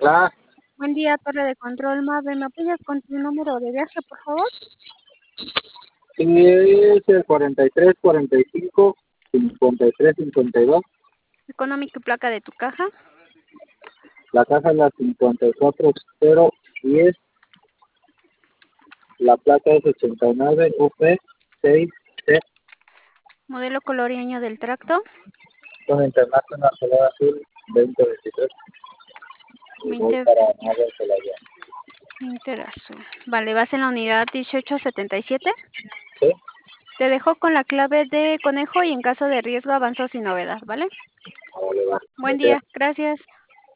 Hola, Buen día, torre de control Mave. ¿Me apoyas con tu número de viaje, por favor? sí, es el 43-45-53-52. Económico y placa de tu caja. La caja es la 54010. La placa es 89 UP6C. Modelo, color y año del tracto. Con International Color Azul 2023. Y voy 20 para Nava Celaya. Interazul. Vale, vas en la unidad 1877. ¿Sí? Te dejo con la clave de conejo y en caso de riesgo avanzo sin novedad, ¿vale? Vale, va. Buen Gracias. día, gracias.